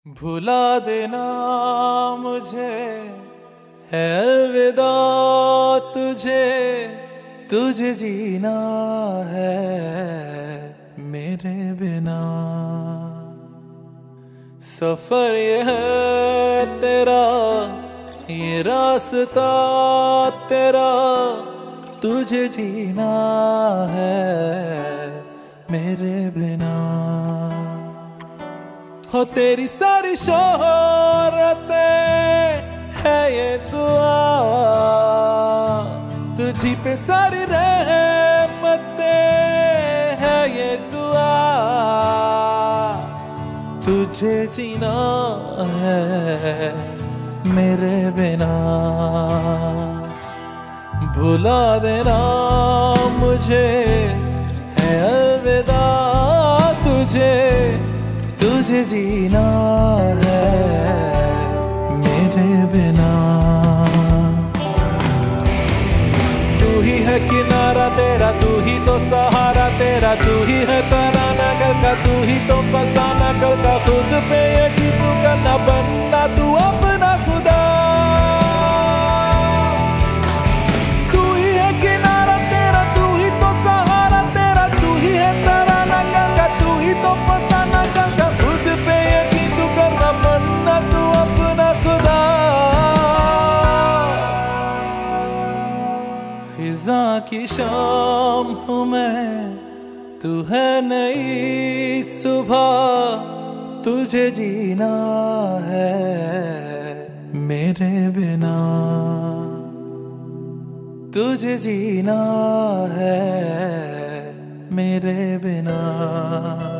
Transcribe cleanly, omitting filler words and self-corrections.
भुला देना मुझे है अलविदा तुझे, तुझे जीना है मेरे बिना। सफर ये है तेरा, ये रास्ता तेरा, तुझे जीना है मेरे बिना। हो तेरी सारी शोहरतें है ये दुआ, तुझी पे सारी रहमतें है ये दुआ, तुझे जीना है मेरे बिना। भुला देना मुझे है अलविदा तुझे, तुझे जीना है मेरे बिना। तू ही है किनारा तेरा, तू ही तो सहारा तेरा, तू ही है तराना कल का, तू ही तो फसाना कल का। खुद पे यकीन तू करना, बनना तू अपना खुदा। तू ही है किनारा तेरा, तू ही तो सहारा तेरा, तू ही है तराना कल का, तू ही तो फसाना कल का। खुद पे यकीन तू करना, बनना तू अपना खुदा। फिजा की शाम हूँ मैं, तू है नई सुबह, तुझे जीना है मेरे बिना, तुझे जीना है मेरे बिना।